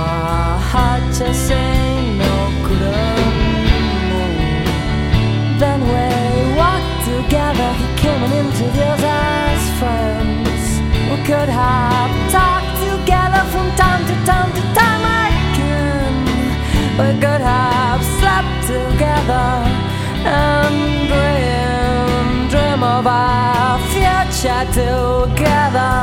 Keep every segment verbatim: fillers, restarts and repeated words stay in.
my heart just ain't no couldn't move. Then we walked together, he came and introduced us as friends. We could have talked together from time to time to time again. We could have slept together and dream, dream of our future together.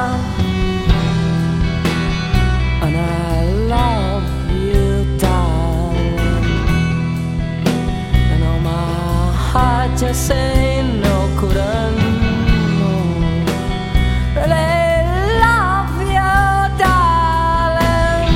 And I love you, darling. I know my heart just ain't no couldn't move. Really love you, darling.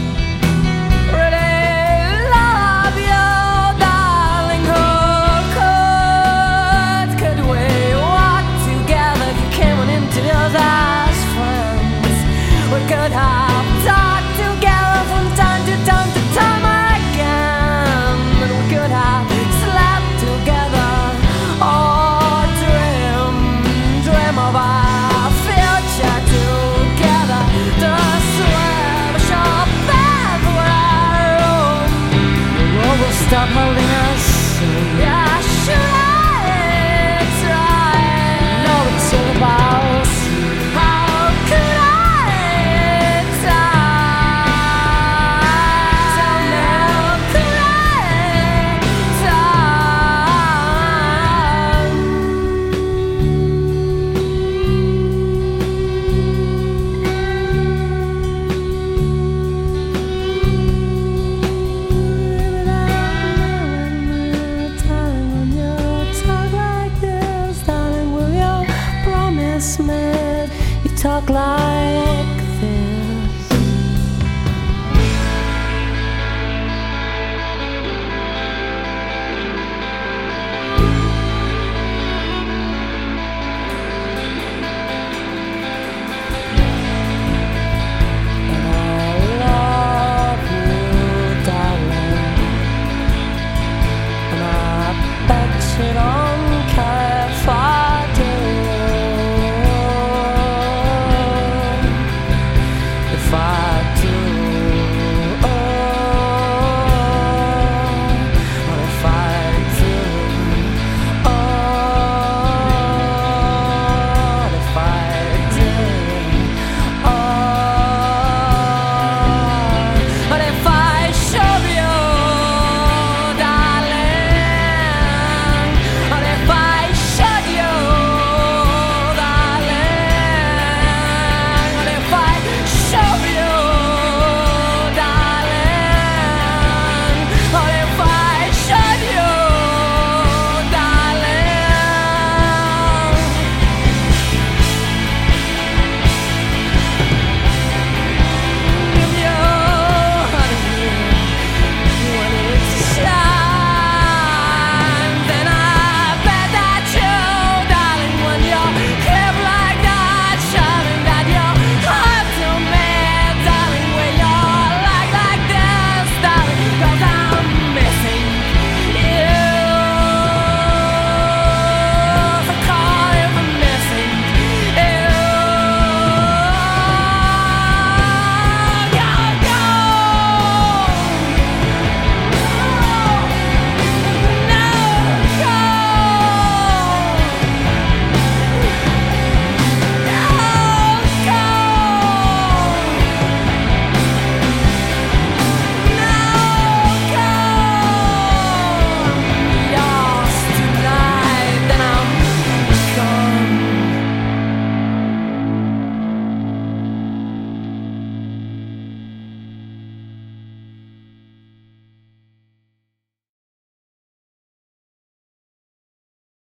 Really love you, darling. Who could, could we walk together? You came on into those as friends. We could have talked together from time to time to time again. And we could have slept together or dream, dream of our future together. The swish of February, the world will stop holding us. Yeah, should I try? No, it's all about how could I try? Tell me, how could I Darling, when you talk like this, darling, will you promise me you talk like